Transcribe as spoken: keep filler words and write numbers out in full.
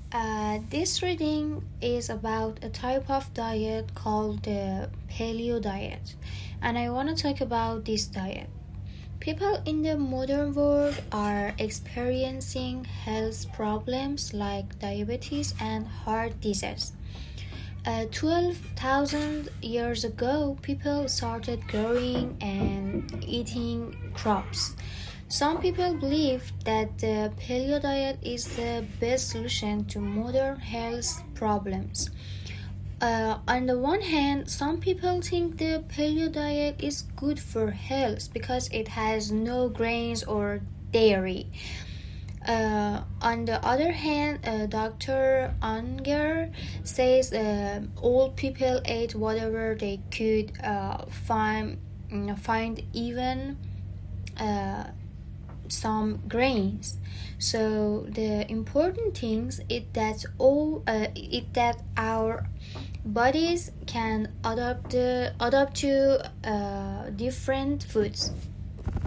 Uh, this reading is about a type of diet called the paleo diet, and I want to talk about this diet. People in the modern world are experiencing health problems like diabetes and heart disease. Uh, twelve thousand years ago, people started growing and eating crops. Some people believe that the paleo diet is the best solution to modern health problems. Uh, on the one hand, some people think the paleo diet is good for health because it has no grains or dairy. Uh, on the other hand, uh, doctor Unger says uh, all people ate whatever they could uh, find, mm, find even uh, some grains. So the important things is that all uh, is that our bodies can adapt the, adapt to uh, different foods.